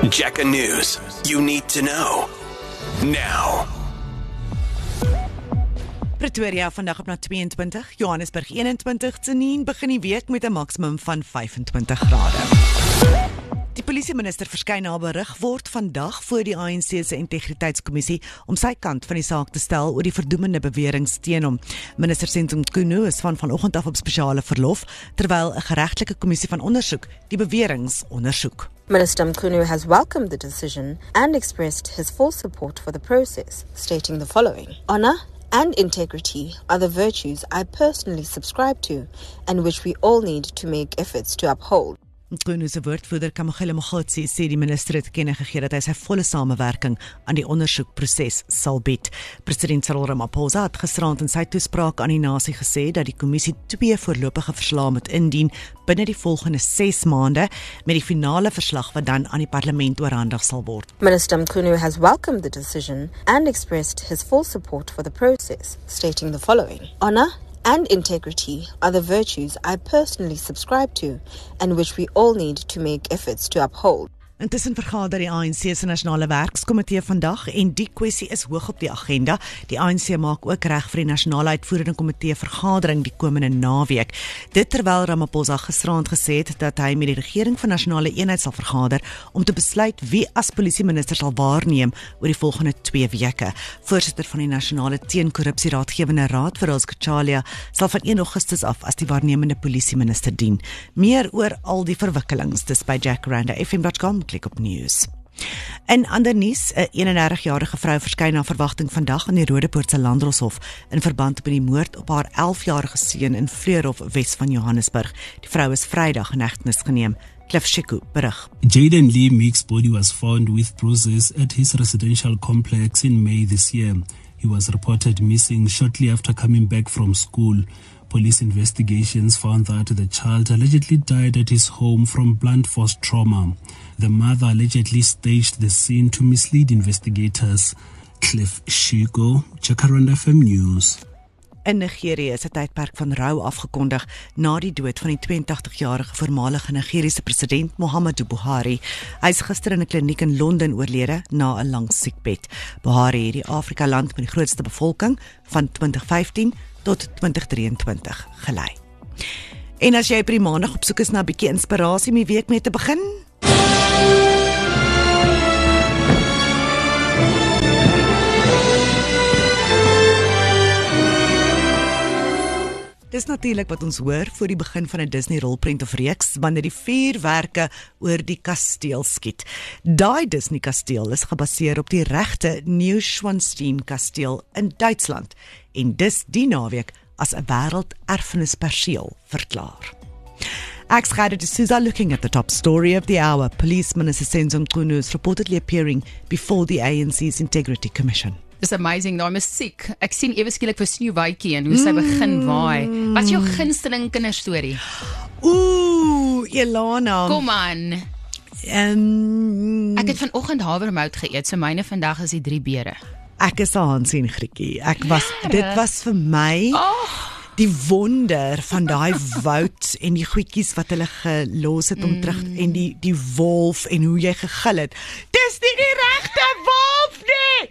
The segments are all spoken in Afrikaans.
Jacka News. You need to know. Now. Pretoria vandag op na 22, Johannesburg 21, Tsenin begin die week met 'n maksimum van 25 grade. Die polisieminister verskyn na berig word vandag voor die ANC se integriteitskommissie om sy kant van die saak te stel oor die verdoemende beweringe teen hom. Minister Senzo Mchunu is vanoggend af op spesiale verlof, terwyl 'n geregtelike kommissie van ondersoek die beweringe ondersoek. Minister Mchunu has welcomed the decision and expressed his full support for the process, stating the following: "Honor and integrity are the virtues I personally subscribe to and which we all need to make efforts to uphold." Mchunu se woordvoerder Kamogelo Mogotsi sê die minister het te kenne gegee dat hy sy volle samewerking aan die ondersoekproses sal bied. President Cyril Ramaphosa het gisterand in sy toespraak aan die nasie gesê dat die kommissie 2 voorlopige verslae moet indien binne die volgende 6 maande met die finale verslag wat dan aan die parlement oorhandig sal word. Minister Mchunu has welcomed the decision and expressed his full support for the process, stating the following: "Honor and integrity are the virtues I personally subscribe to and which we all need to make efforts to uphold." Intussen vergader die ANC se nasionale werkskomitee vandag en die kwessie is hoog op die agenda. Die ANC maak ook reg vir die nasionale uitvoerende komitee vergadering die komende naweek. Dit terwyl Ramaphosa gisterand gesê het dat hy met die regering van nasionale eenheid sal vergader om te besluit wie as polisieminister sal waarneem oor die volgende 2 weke. Voorsitter van die nasionale teenkorrupsie raadgewende raad, Veral Schalia, sal van 1 Augustus af as die waarnemende polisieminister dien. Meer oor al die verwikkelings dis by jackranda.fm.com. Klik op nuus. In ander nuus, 'n 31-jarige vrou verskyn na verwagting vandag in die Rodepoortse Landdroshof in verband met die moord op haar 11-jarige seun in Fleurhof, Wes van Johannesburg. Die vrou is Vrydag in hegtenis geneem. Cliff Shiku berig. Jaden Lee Meeks' body was found with bruises at his residential complex in May this year. He was reported missing shortly after coming back from school. Police investigations found that the child allegedly died at his home from blunt force trauma. The mother allegedly staged the scene to mislead investigators. Cliff Shigo, Jacaranda FM News. In Nigerië is 'n tydperk van rou afgekondig na die dood van die 82-jarige voormalige Nigeriese president Muhammadu Buhari. Hy is gister in 'n kliniek in Londen oorlede na 'n lang siekbed. Buhari het die Afrika-land met die grootste bevolking van 2015 tot 2023 gelei. En as jy op die maandag op soek is na 'n bietjie inspirasie om die week mee te begin, dis natuurlik wat ons hoor voor die begin van 'n Disney rolprent of reeks, wanneer die vuurwerke oor die kasteel skiet. Daai Disney kasteel is gebaseer op die regte Neuschwanstein kasteel in Duitsland en dis die naweek as 'n wêrelderfenisperseel verklaar. Ek's Gerda de Souza looking at the top story of the hour. Police Minister Senzo Mchunu is reportedly appearing before the ANC's Integrity Commission. Dis amazing, daai musiek. Ek sien ewe skielik vir Sneeuwwitjie en hoe sy begin waai. Wat is jou gunsteling kinderstorie? Elana. Kom aan. Ek het vanoggend havermout geëet, so myne vandag is die 3 bere. Ek is 'n Hansie en Grietjie. Dit was vir my die wonder van daai woud en die goedjies wat hulle gelos het om terug en die wolf en hoe jy gegil het. Dis nie die regte wolf nie.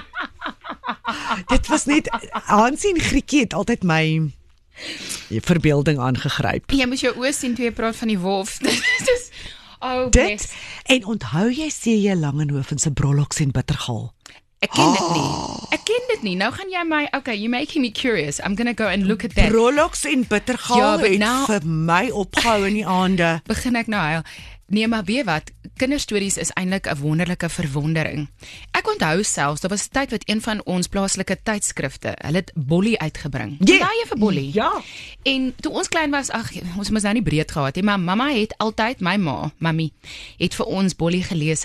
Dit was net Hansie en Grietjie het altyd my verbeelding aangegryp. Jy moet jou oë sien toe jy praat van die wolf. Dis dit en onthou jy C.J. Langehoven se Brolloks en Bittergal? Ek ken dit nie. Nou gaan jy my, okay, you're making me curious. I'm going to go and look at that. Brolloks en Bittergal het vir my opgehou in die aande. Begin ek nou huil. Nee, maar weet wat, kinderstories is eintlik 'n wonderlike verwondering. Ek onthou selfs, daar was 'n tyd wat een van ons plaaslike tydskrifte, hulle het Bolly uitgebring. Ja, jy vir Bolly. Ja. En toe ons klein was, ons moes nou nie breed gehad hê, maar mamma het altyd, my ma, mami, het vir ons Bolly gelees